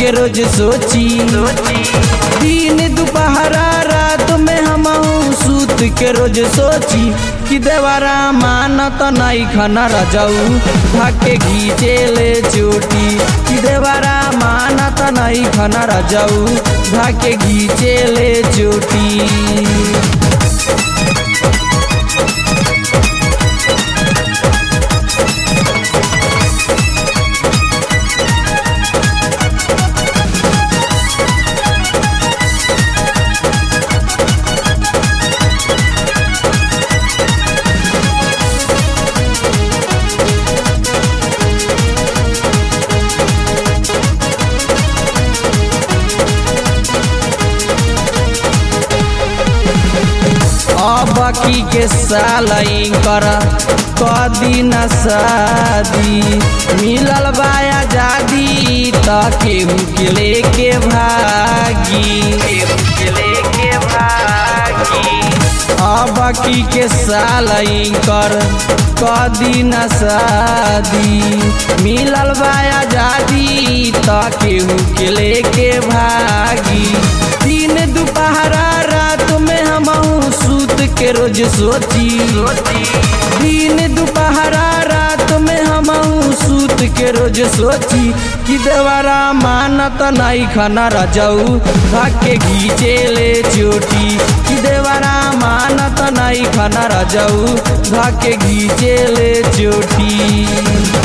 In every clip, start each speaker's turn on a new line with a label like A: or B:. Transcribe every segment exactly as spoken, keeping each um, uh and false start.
A: के रोज सोची दिन दोपहरा रात में हम सूत के रोज सोची कि देवरा मानत नहीं खाना रजाऊ भाके घीचे ले चोटी कि देवरा मानत नहीं खाना रजाऊ भाके घीचे ले चोटी। बाकी के साल कर कदी न शादी मिलल बाया जादी केहू के लेके भागी के लेके भागी बाकी के साल कर कदी न शादी मिलल बाया जादी केहू के लेके भागी दिन दोपहरा रात में हम सूत के रोज सोची दिन दोपहरा रात में हम सूत के रोज सोची कि देवरा मानत नहीं खाना रजाऊ भाके घीचे ले चोटी कि देवरा मानत नहीं खाना रजाऊ भाके घीचे ले चोटी।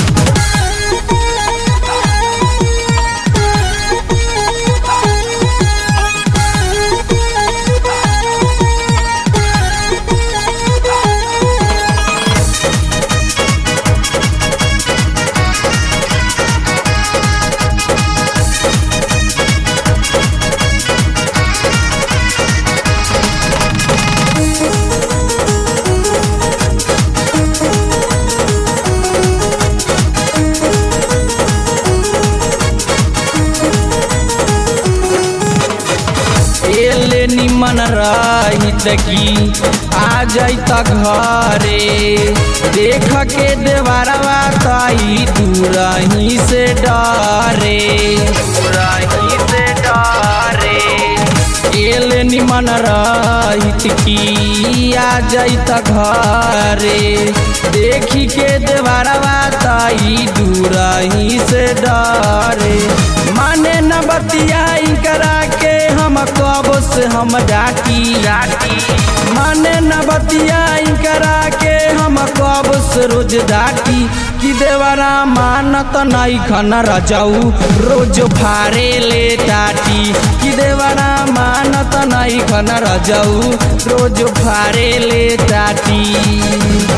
A: निमन रहित की आ जाइत घरे देख के देवरवा ताई दूरही से डरे दूरही से डरे एल निमन रहित की आ जाइत घरे देखी के देवरवा ताई दूरही से डरे माने न बतियाई करा के हम कब से हम डाटी डाटी माने न बतियाई करा के हम कब से रोज डाटी कि देवरा मानत नहीं खाना रजाऊ रोज फारे ले टाटी कि देवरा मानत नहीं खाना रजाऊ रोज फारे ले टाटी।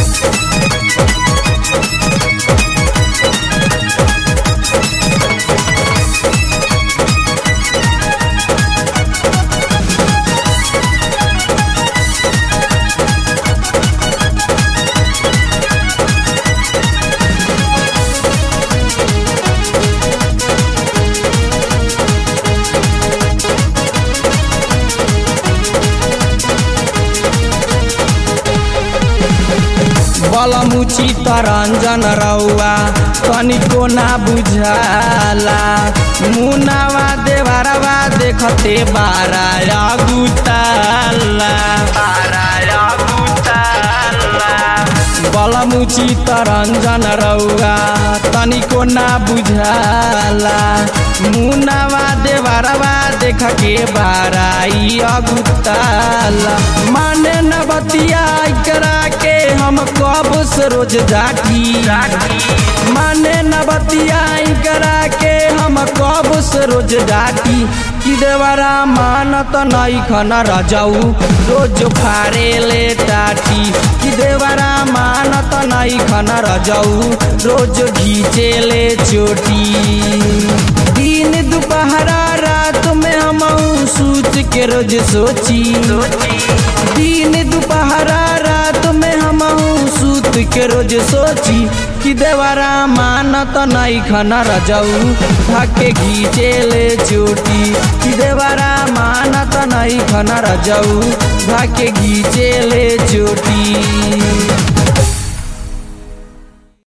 A: बलमुची तरंजन रउआ तनिको ना बुझाला मुनावा देवरवा देखते बारा गुताला बारा गुताला बलमुची तरंजन रउआ तनिको ना बुझाला मुनावा देवरवा देख के बाराई अगुताला माने न बतिया करा के हम कब से रोज डाटी माने न बतिया करा के हम कब से रोज डाटी कि देवरा मानत नहीं खाना रजाऊ रोज फारे ले टाटी कि देवरा मानत नहीं खाना रजाऊ रोज घीचे ले चोटी दिन दोपहरा रात में हम सूत के रोज सोची दिन दोपहरा रात में हम सूत के रोज सोची कि देवरा मानत नहीं खाना रजाऊ भाके घीचे ले चोटी कि देवरा मानत नहीं खाना रजाऊ भाके घीचे ले चोटी।